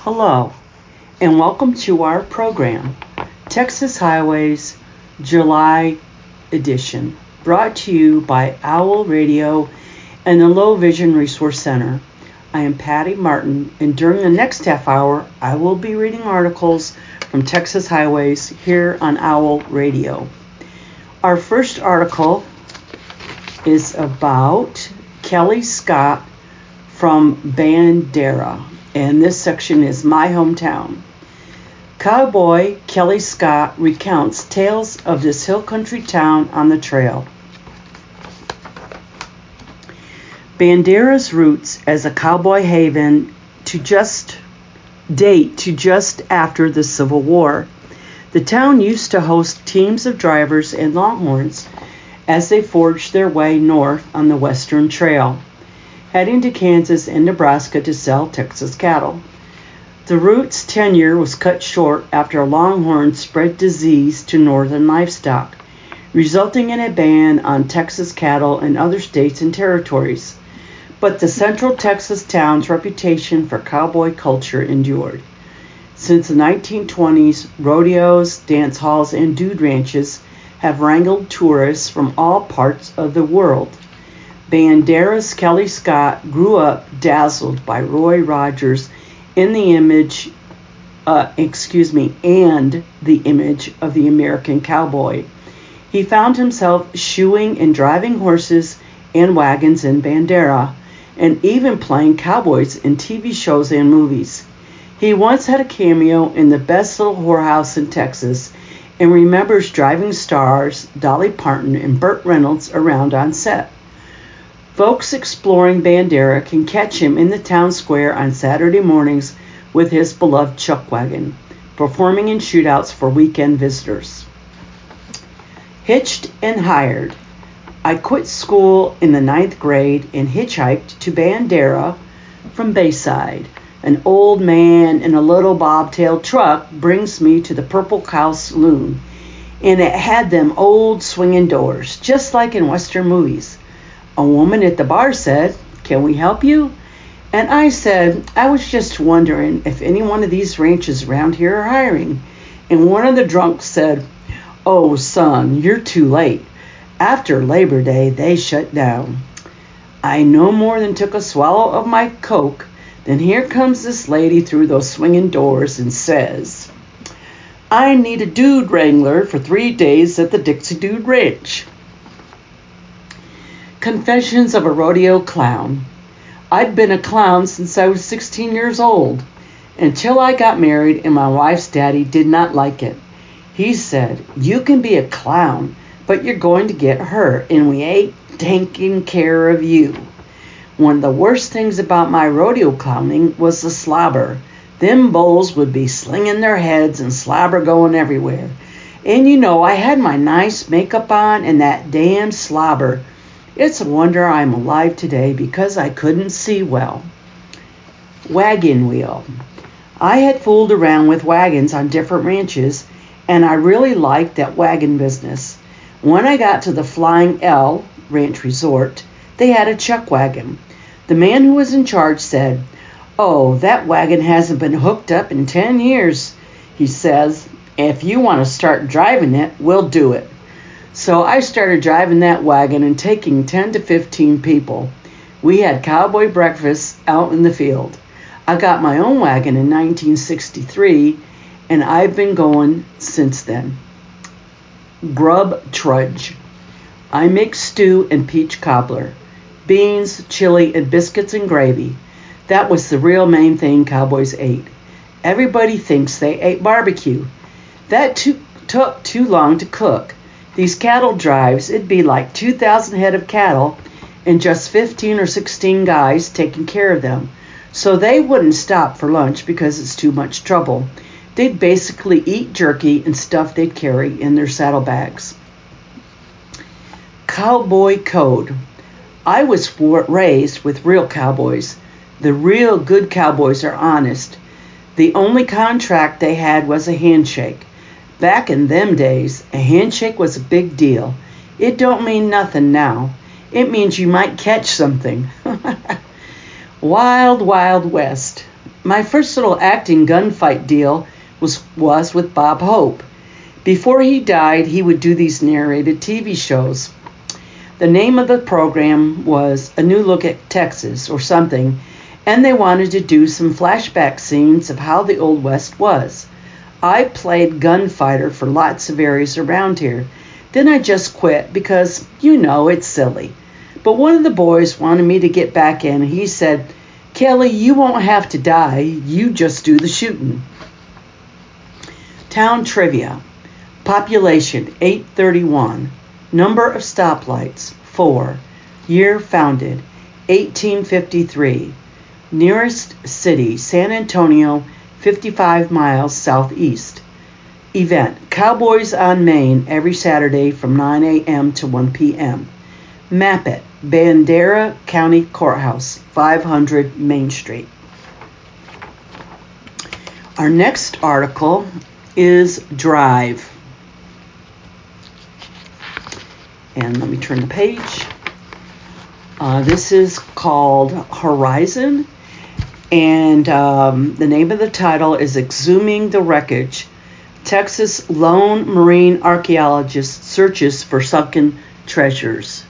Hello, and welcome to our program, Texas Highways July Edition, brought to you by Owl Radio and the Low Vision Resource Center. I am Patty Martin, and during the next half hour, I will be reading articles from Texas Highways here on Owl Radio. Our first article is about Kelly Scott from Bandera, and this section is My Hometown. Cowboy Kelly Scott recounts tales of this hill country town on the trail. Bandera's roots as a cowboy haven date to just after the Civil War. The town used to host teams of drivers and longhorns as they forged their way north on the Western Trail, heading to Kansas and Nebraska to sell Texas cattle. The route's tenure was cut short after a longhorn spread disease to northern livestock, resulting in a ban on Texas cattle in other states and territories. But the Central Texas town's reputation for cowboy culture endured. Since the 1920s, rodeos, dance halls, and dude ranches have wrangled tourists from all parts of the world. Bandera's Kelly Scott grew up dazzled by Roy Rogers and the image of the American cowboy. He found himself shoeing and driving horses and wagons in Bandera, and even playing cowboys in TV shows and movies. He once had a cameo in The Best Little Whorehouse in Texas, and remembers driving stars Dolly Parton and Burt Reynolds around on set. Folks exploring Bandera can catch him in the town square on Saturday mornings with his beloved chuck wagon, performing in shootouts for weekend visitors. Hitched and hired. I quit school in the 9th grade and hitchhiked to Bandera from Bayside. An old man in a little bobtail truck brings me to the Purple Cow Saloon, and it had them old swinging doors, just like in Western movies. A woman at the bar said, "Can we help you?" And I said, "I was just wondering if any one of these ranches around here are hiring." And one of the drunks said, "Oh, son, you're too late. After Labor Day, they shut down." I no more than took a swallow of my Coke. Then here comes this lady through those swinging doors and says, "I need a dude wrangler for 3 days at the Dixie Dude Ranch." Confessions of a Rodeo Clown. I'd been a clown since I was 16 years old, until I got married and my wife's daddy did not like it. He said, "You can be a clown, but you're going to get hurt, and we ain't taking care of you." One of the worst things about my rodeo clowning was the slobber. Them bulls would be slinging their heads and slobber going everywhere. And I had my nice makeup on and that damn slobber. It's a wonder I'm alive today because I couldn't see well. Wagon wheel. I had fooled around with wagons on different ranches, and I really liked that wagon business. When I got to the Flying L Ranch Resort, they had a chuck wagon. The man who was in charge said, "Oh, that wagon hasn't been hooked up in 10 years. He says, "If you want to start driving it, we'll do it." So I started driving that wagon and taking 10 to 15 people. We had cowboy breakfasts out in the field. I got my own wagon in 1963, and I've been going since then. Grub trudge. I make stew and peach cobbler, beans, chili, and biscuits and gravy. That was the real main thing cowboys ate. Everybody thinks they ate barbecue. That took too long to cook. These cattle drives, it'd be like 2,000 head of cattle and just 15 or 16 guys taking care of them. So they wouldn't stop for lunch because it's too much trouble. They'd basically eat jerky and stuff they'd carry in their saddlebags. Cowboy code. I was raised with real cowboys. The real good cowboys are honest. The only contract they had was a handshake. Back in them days, a handshake was a big deal. It don't mean nothing now. It means you might catch something. Wild, Wild West. My first little acting gunfight deal was with Bob Hope. Before he died, he would do these narrated TV shows. The name of the program was A New Look at Texas or something, and they wanted to do some flashback scenes of how the Old West was. I played gunfighter for lots of areas around here. Then I just quit because, it's silly. But one of the boys wanted me to get back in, and he said, "Kelly, you won't have to die. You just do the shooting." Town trivia. Population 831. Number of stoplights 4. Year founded 1853. Nearest city San Antonio, 55 miles southeast. Event Cowboys on Main every Saturday from 9 a.m. to 1 p.m. Map it. Bandera County Courthouse, 500 Main Street. Our next article is Drive. And let me turn the page. This is called Horizon. And the name of the title is Exhuming the Wreckage. Texas lone marine archaeologist searches for sunken treasures.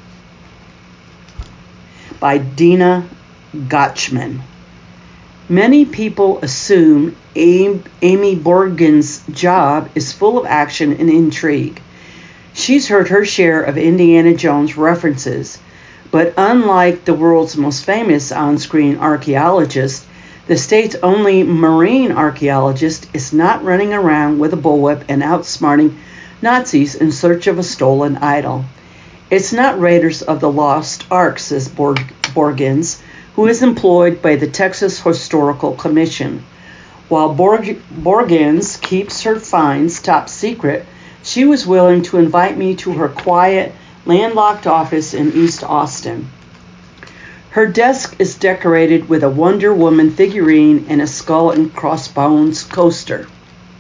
By Dina Gotchman. Many people assume Amy Borgen's job is full of action and intrigue. She's heard her share of Indiana Jones references, but unlike the world's most famous on-screen archaeologist, the state's only marine archaeologist is not running around with a bullwhip and outsmarting Nazis in search of a stolen idol. It's not Raiders of the Lost Ark, says Borgens, who is employed by the Texas Historical Commission. While Borgens keeps her finds top secret, she was willing to invite me to her quiet, landlocked office in East Austin. Her desk is decorated with a Wonder Woman figurine and a skull and crossbones coaster.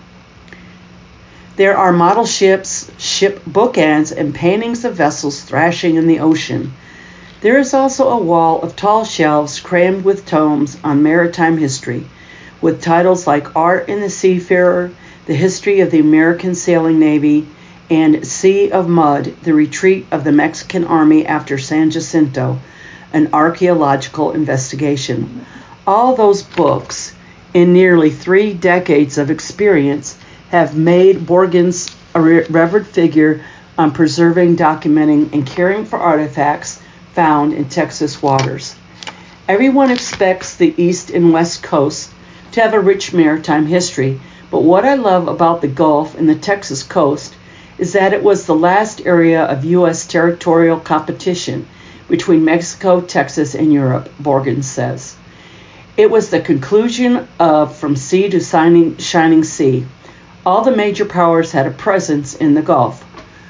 There are model ships, ship bookends, and paintings of vessels thrashing in the ocean. There is also a wall of tall shelves crammed with tomes on maritime history, with titles like Art in the Seafarer, The History of the American Sailing Navy, and Sea of Mud, The Retreat of the Mexican Army after San Jacinto, an archaeological investigation. All those books, in nearly 3 decades of experience, have made Borgens a revered figure on preserving, documenting, and caring for artifacts found in Texas waters. Everyone expects the East and West Coast to have a rich maritime history, but what I love about the Gulf and the Texas coast is that it was the last area of U.S. territorial competition between Mexico, Texas, and Europe, Borgens says. It was the conclusion of From Sea to Shining Sea. All the major powers had a presence in the Gulf.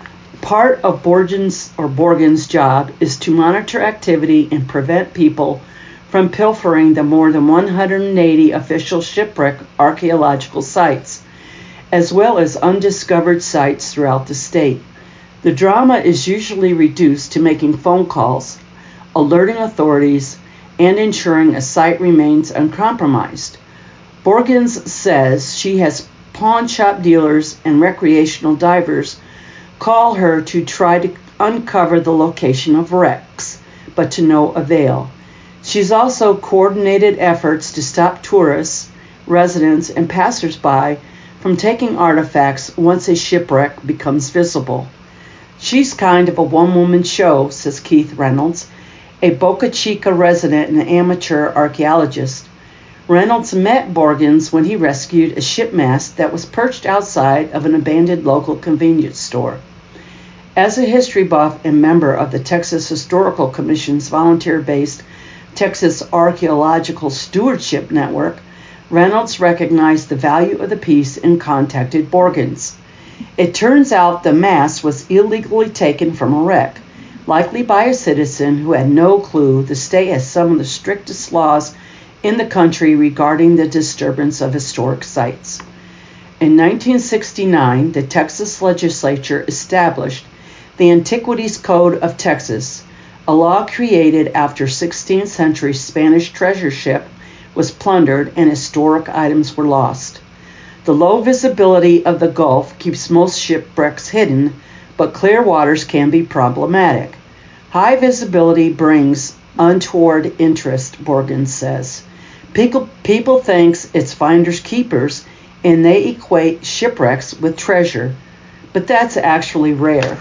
Part of Borgens' job is to monitor activity and prevent people from pilfering the more than 180 official shipwreck archaeological sites, as well as undiscovered sites throughout the state. The drama is usually reduced to making phone calls, alerting authorities, and ensuring a site remains uncompromised. Borgens says she has pawn shop dealers and recreational divers call her to try to uncover the location of wrecks, but to no avail. She's also coordinated efforts to stop tourists, residents, and passersby from taking artifacts once a shipwreck becomes visible. She's kind of a one-woman show, says Keith Reynolds, a Boca Chica resident and amateur archaeologist. Reynolds met Borgens when he rescued a shipmast that was perched outside of an abandoned local convenience store. As a history buff and member of the Texas Historical Commission's volunteer-based Texas Archaeological Stewardship Network, Reynolds recognized the value of the piece and contacted Borgens. It turns out the mast was illegally taken from a wreck, likely by a citizen who had no clue the state has some of the strictest laws in the country regarding the disturbance of historic sites. In 1969, the Texas legislature established the Antiquities Code of Texas, a law created after 16th century Spanish treasure ship was plundered and historic items were lost. The low visibility of the Gulf keeps most shipwrecks hidden, but clear waters can be problematic. High visibility brings untoward interest, Borgens says. People think it's finders keepers, and they equate shipwrecks with treasure, but that's actually rare.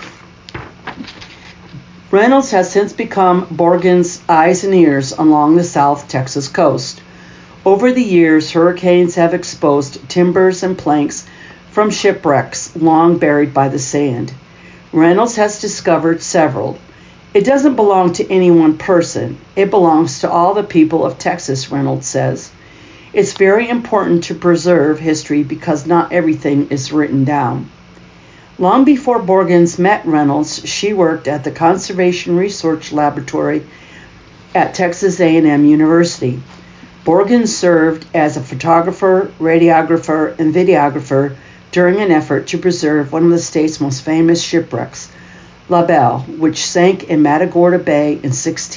Reynolds has since become Borgens' eyes and ears along the South Texas coast. Over the years, hurricanes have exposed timbers and planks from shipwrecks long buried by the sand. Reynolds has discovered several. It doesn't belong to any one person. It belongs to all the people of Texas, Reynolds says. It's very important to preserve history because not everything is written down. Long before Borgens met Reynolds, she worked at the Conservation Research Laboratory at Texas A&M University. Borgens served as a photographer, radiographer, and videographer during an effort to preserve one of the state's most famous shipwrecks, La Belle, which sank in Matagorda Bay in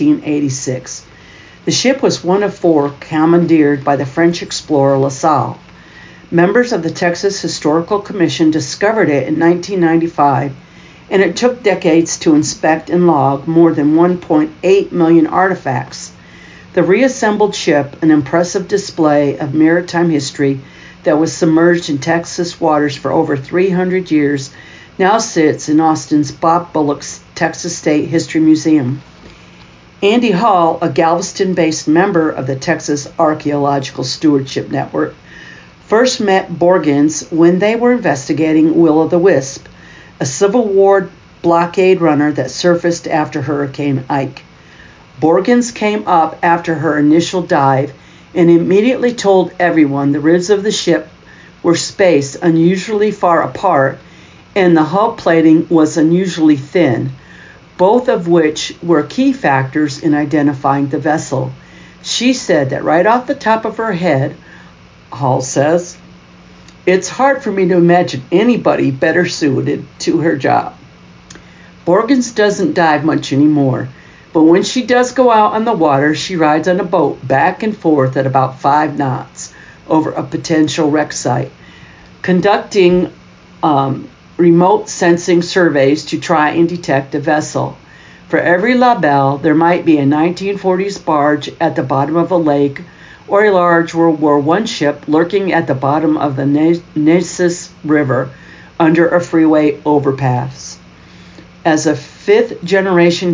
1686. The ship was one of four commandeered by the French explorer La Salle. Members of the Texas Historical Commission discovered it in 1995, and it took decades to inspect and log more than 1.8 million artifacts. The reassembled ship, an impressive display of maritime history that was submerged in Texas waters for over 300 years, now sits in Austin's Bob Bullock's Texas State History Museum. Andy Hall, a Galveston-based member of the Texas Archaeological Stewardship Network, first met Borgens when they were investigating Will-o'-the-Wisp, a Civil War blockade runner that surfaced after Hurricane Ike. Borgens came up after her initial dive and immediately told everyone the ribs of the ship were spaced unusually far apart and the hull plating was unusually thin, both of which were key factors in identifying the vessel. She said that right off the top of her head, Hall says, "It's hard for me to imagine anybody better suited to her job." Borgens doesn't dive much anymore, but when she does go out on the water, she rides on a boat back and forth at about 5 knots over a potential wreck site, conducting remote sensing surveys to try and detect a vessel. For every La Belle, there might be a 1940s barge at the bottom of a lake or a large World War I ship lurking at the bottom of the Nueces River under a freeway overpass. As a fifth-generation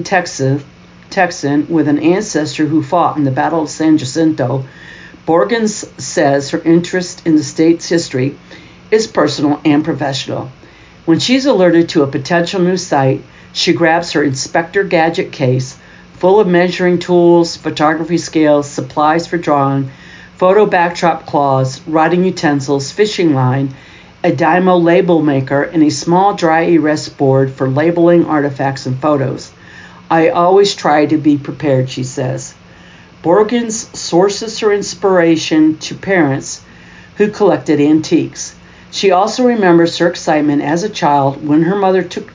Texan with an ancestor who fought in the Battle of San Jacinto, Borgens says her interest in the state's history is personal and professional. When she's alerted to a potential new site, she grabs her Inspector Gadget case full of measuring tools, photography scales, supplies for drawing, photo backdrop cloths, writing utensils, fishing line, a Dymo label maker, and a small dry erase board for labeling artifacts and photos. "I always try to be prepared," she says. Borgens sources her inspiration to parents who collected antiques. She also remembers her excitement as a child when her mother took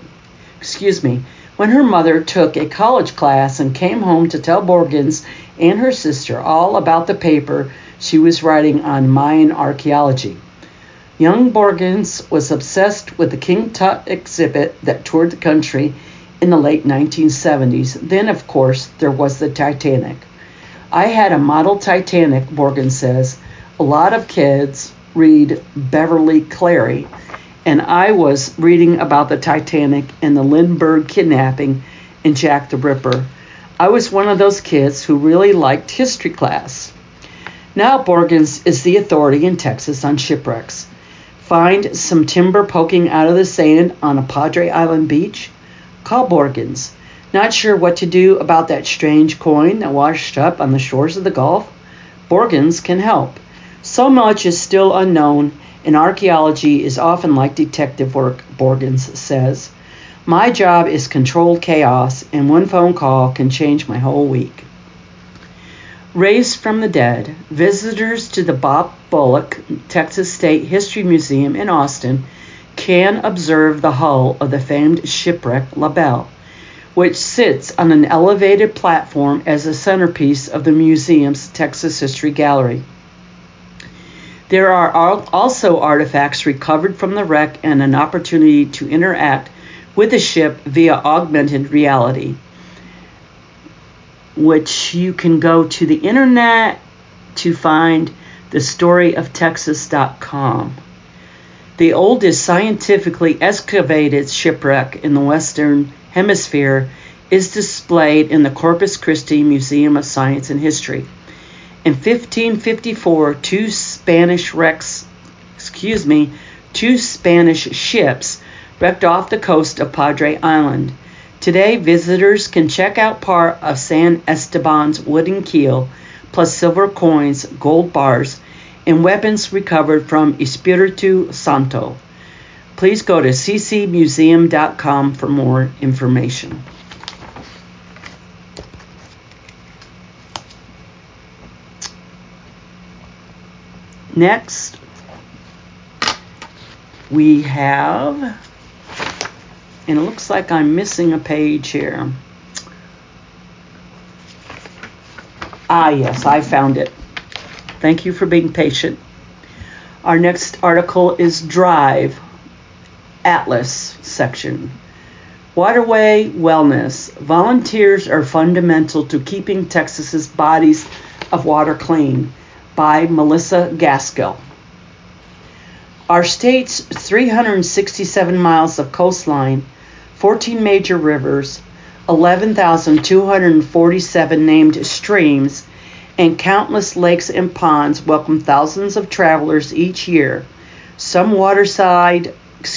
a college class and came home to tell Borgens and her sister all about the paper she was writing on Mayan archaeology. Young Borgens was obsessed with the King Tut exhibit that toured the country in the late 1970s. Then, of course, there was the Titanic. "I had a model Titanic," Borgens says. "A lot of kids read Beverly Cleary, and I was reading about the Titanic and the Lindbergh kidnapping and Jack the Ripper. I was one of those kids who really liked history class." Now Borgens is the authority in Texas on shipwrecks. Find some timber poking out of the sand on a Padre Island beach? Call Borgens. Not sure what to do about that strange coin that washed up on the shores of the Gulf? Borgens can help. So much is still unknown, and archaeology is often like detective work, Borgens says. "My job is controlled chaos, and one phone call can change my whole week." Raised from the dead, visitors to the Bob Bullock Texas State History Museum in Austin can observe the hull of the famed shipwreck La Belle. which sits on an elevated platform as a centerpiece of the museum's Texas History Gallery. There are also artifacts recovered from the wreck and an opportunity to interact with the ship via augmented reality, which you can go to the internet to find thestoryoftexas.com. The oldest scientifically excavated shipwreck in the Western Hemisphere is displayed in the Corpus Christi Museum of Science and History. In 1554, two Spanish ships wrecked off the coast of Padre Island. Today, visitors can check out part of San Esteban's wooden keel, plus silver coins, gold bars, and weapons recovered from Espiritu Santo. Please go to ccmuseum.com for more information. Next, we have, and it looks like I'm missing a page here. Yes, I found it. Thank you for being patient. Our next article is Drive, Atlas section. Waterway Wellness. Volunteers are fundamental to keeping Texas's bodies of water clean, by Melissa Gaskill. Our state's 367 miles of coastline, 14 major rivers, 11,247 named streams, and countless lakes and ponds welcome thousands of travelers each year. Some waterside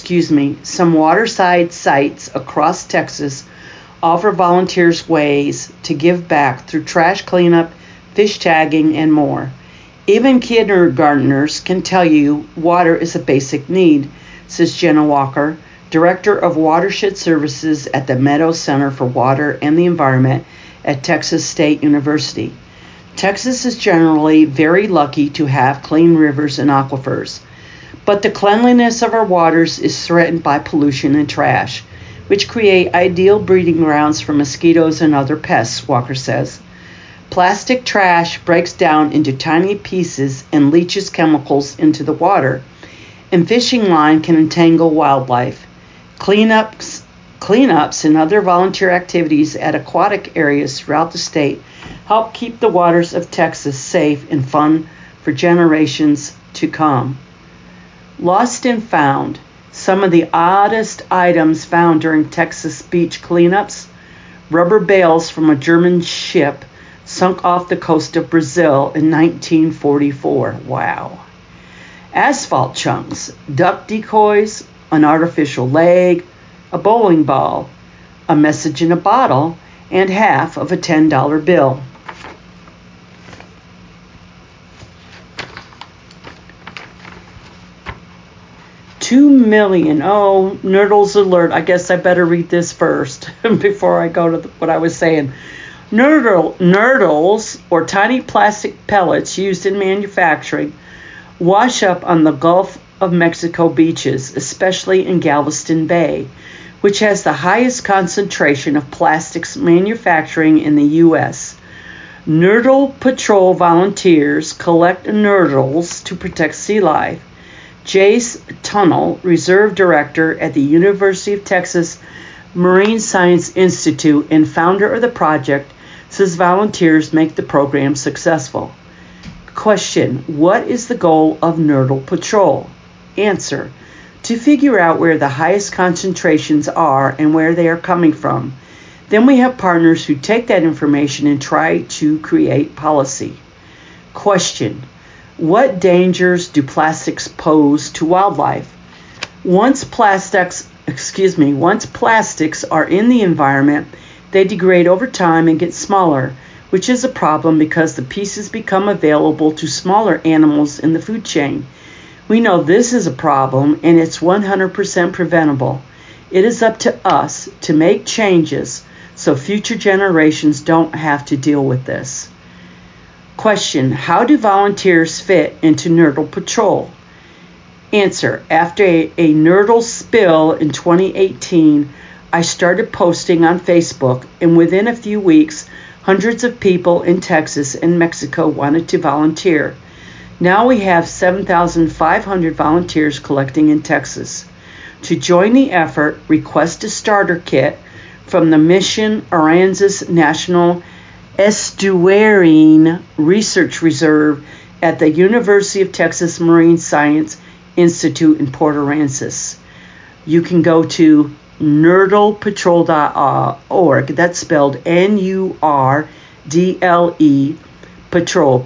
sites across Texas offer volunteers ways to give back through trash cleanup, fish tagging, and more. Even kindergartners can tell you water is a basic need, says Jenna Walker, Director of Watershed Services at the Meadows Center for Water and the Environment at Texas State University. Texas is generally very lucky to have clean rivers and aquifers, but the cleanliness of our waters is threatened by pollution and trash, which create ideal breeding grounds for mosquitoes and other pests, Walker says. Plastic trash breaks down into tiny pieces and leaches chemicals into the water, and fishing line can entangle wildlife. Cleanups and other volunteer activities at aquatic areas throughout the state help keep the waters of Texas safe and fun for generations to come. Lost and found. Some of the oddest items found during Texas beach cleanups: rubber bales from a German ship sunk off the coast of Brazil in 1944. Wow. Asphalt chunks, duck decoys, an artificial leg, a bowling ball, a message in a bottle, and half of a $10 bill. $2 million. Oh, Nerdles alert. I guess I better read this first before I go to what I was saying. Nerdles, or tiny plastic pellets used in manufacturing, wash up on the Gulf of Mexico beaches, especially in Galveston Bay, which has the highest concentration of plastics manufacturing in the U.S. Nurdle Patrol volunteers collect nurdles to protect sea life. Jace Tunnell, Reserve Director at the University of Texas Marine Science Institute and founder of the project, says volunteers make the program successful. Question: what is the goal of Nurdle Patrol? Answer: to figure out where the highest concentrations are and where they are coming from. Then we have partners who take that information and try to create policy. Question: what dangers do plastics pose to wildlife? Once plastics are in the environment, they degrade over time and get smaller, which is a problem because the pieces become available to smaller animals in the food chain. We know this is a problem, and it's 100% preventable. It is up to us to make changes so future generations don't have to deal with this. Question: how do volunteers fit into Nurdle Patrol? Answer: after a Nurdle spill in 2018, I started posting on Facebook, and within a few weeks, hundreds of people in Texas and Mexico wanted to volunteer. Now we have 7,500 volunteers collecting in Texas. To join the effort, request a starter kit from the Mission Aransas National Estuarine Research Reserve at the University of Texas Marine Science Institute in Port Aransas. You can go to nurdlepatrol.org. That's spelled Nurdle, patrol,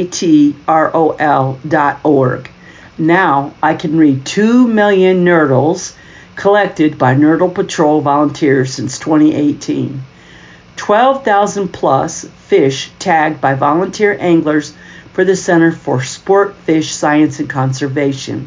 Patrol.org. Now I can read 2 million nurdles collected by Nurdle Patrol volunteers since 2018. 12,000 plus fish tagged by volunteer anglers for the Center for Sport Fish Science and Conservation.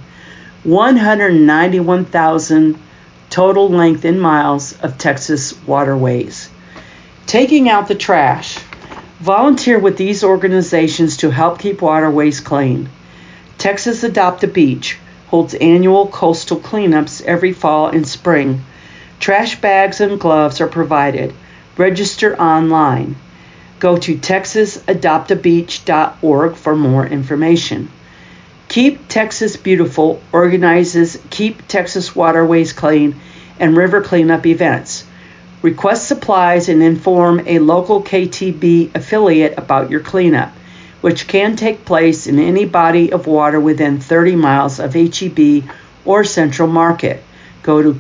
191,000 total length in miles of Texas waterways. Taking out the trash. Volunteer with these organizations to help keep waterways clean. Texas Adopt a Beach holds annual coastal cleanups every fall and spring. Trash bags and gloves are provided. Register online. Go to texasadoptabeach.org for more information. Keep Texas Beautiful organizes Keep Texas Waterways Clean and river cleanup events. Request supplies and inform a local KTB affiliate about your cleanup, which can take place in any body of water within 30 miles of HEB or Central Market. Go to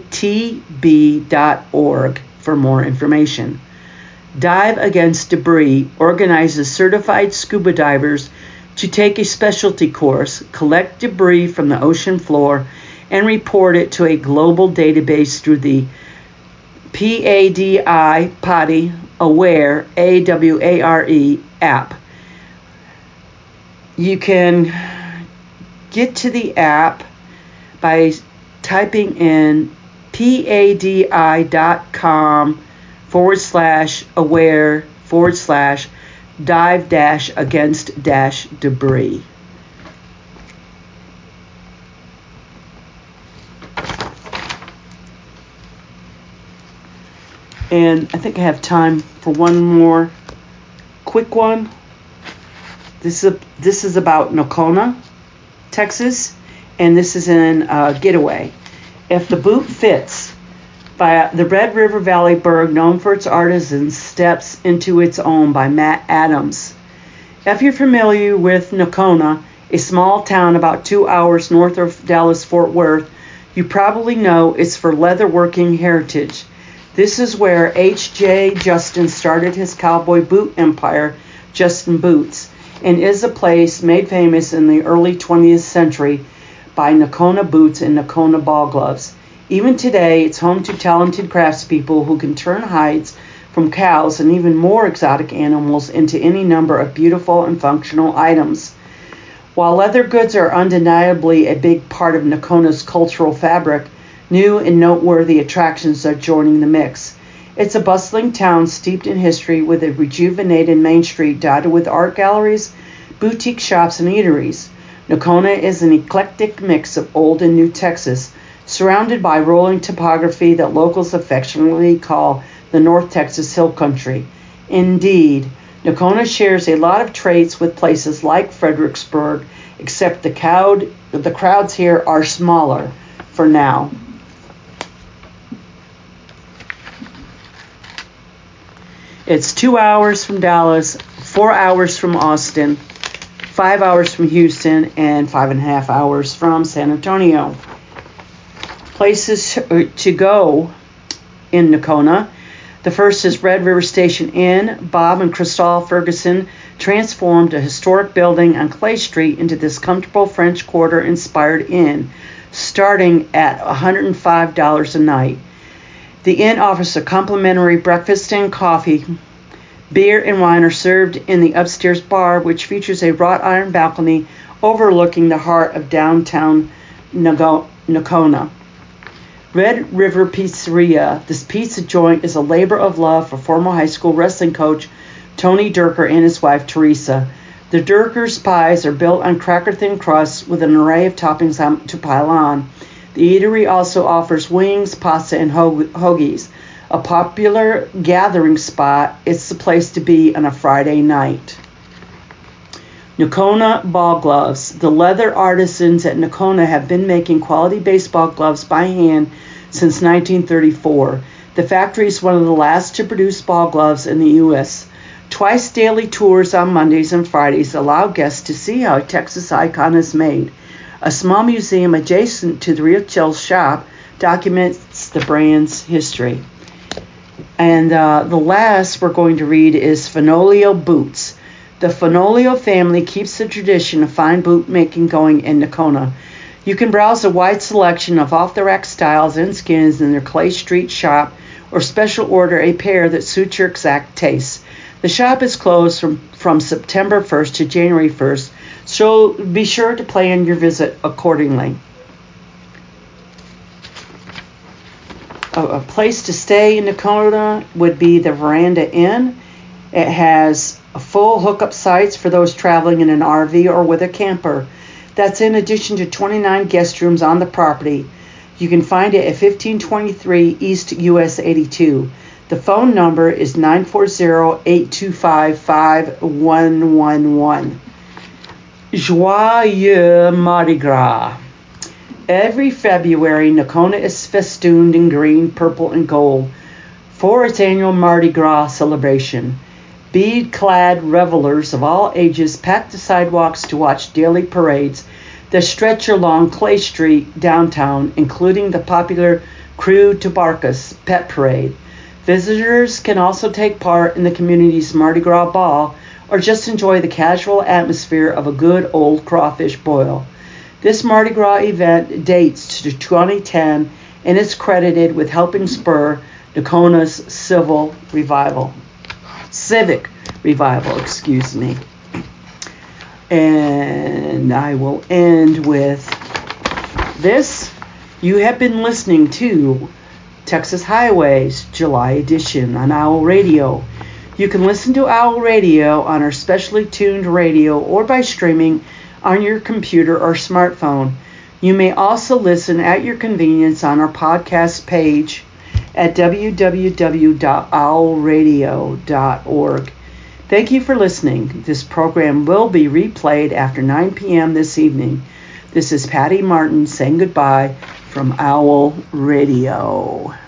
ktb.org for more information. Dive Against Debris organizes certified scuba divers to take a specialty course, collect debris from the ocean floor, and report it to a global database through the PADI Aware AWARE app. You can get to the app by typing in padi.com/aware/dive-against-debris. And I think I have time for one more quick one. This is about Nocona, Texas, and this is in Getaway. If the Boot Fits, by the Red River Valley Burg, known for its artisans, steps into its own by Matt Adams. If you're familiar with Nocona, a small town about 2 hours north of Dallas-Fort Worth, you probably know it's for leatherworking heritage. This is where H.J. Justin started his cowboy boot empire, Justin Boots, and is a place made famous in the early 20th century by Nocona boots and Nocona ball gloves. Even today, it's home to talented craftspeople who can turn hides from cows and even more exotic animals into any number of beautiful and functional items. While leather goods are undeniably a big part of Nocona's cultural fabric, new and noteworthy attractions are joining the mix. It's a bustling town steeped in history with a rejuvenated main street dotted with art galleries, boutique shops, and eateries. Nocona is an eclectic mix of old and new Texas, surrounded by rolling topography that locals affectionately call the North Texas Hill Country. Indeed, Nocona shares a lot of traits with places like Fredericksburg, except the crowds here are smaller for now. It's 2 hours from Dallas, 4 hours from Austin, 5 hours from Houston, and 5.5 hours from San Antonio. Places to go in Nocona. The first is Red River Station Inn. Bob and Crystal Ferguson transformed a historic building on Clay Street into this comfortable French Quarter-inspired inn, starting at $105 a night. The inn offers a complimentary breakfast and coffee. Beer and wine are served in the upstairs bar, which features a wrought iron balcony overlooking the heart of downtown Nocona. Red River Pizzeria. This pizza joint is a labor of love for former high school wrestling coach Tony Durker and his wife Teresa. The Durker's pies are built on cracker-thin crusts with an array of toppings to pile on. The eatery also offers wings, pasta, and hoagies. A popular gathering spot, it's the place to be on a Friday night. Nocona Ball Gloves. The leather artisans at Nocona have been making quality baseball gloves by hand since 1934. The factory is one of the last to produce ball gloves in the U.S. Twice daily tours on Mondays and Fridays allow guests to see how a Texas icon is made. A small museum adjacent to the retail shop documents the brand's history. And the last we're going to read is Fenolio Boots. The Fenolio family keeps the tradition of fine boot making going in Nocona. You can browse a wide selection of off-the-rack styles and skins in their Clay Street shop or special order a pair that suits your exact taste. The shop is closed from September 1st to January 1st, so be sure to plan your visit accordingly. A place to stay in Nocona would be the Veranda Inn. It has full hookup sites for those traveling in an RV or with a camper. That's in addition to 29 guest rooms on the property. You can find it at 1523 East US 82. The phone number is 940-825-5111. Joyeux Mardi Gras. Every February, Nocona is festooned in green, purple, and gold for its annual Mardi Gras celebration. Bead-clad revelers of all ages pack the sidewalks to watch daily parades that stretch along Clay Street downtown, including the popular Creu de Barcas Pet Parade. Visitors can also take part in the community's Mardi Gras Ball or just enjoy the casual atmosphere of a good old crawfish boil. This Mardi Gras event dates to 2010 and is credited with helping spur Nocona's civic revival, And I will end with this. You have been listening to Texas Highways July edition on Owl Radio. You can listen to Owl Radio on our specially tuned radio or by streaming on your computer or smartphone. You may also listen at your convenience on our podcast page at www.owlradio.org. Thank you for listening. This program will be replayed after 9 p.m. this evening. This is Patty Martin saying goodbye from Owl Radio.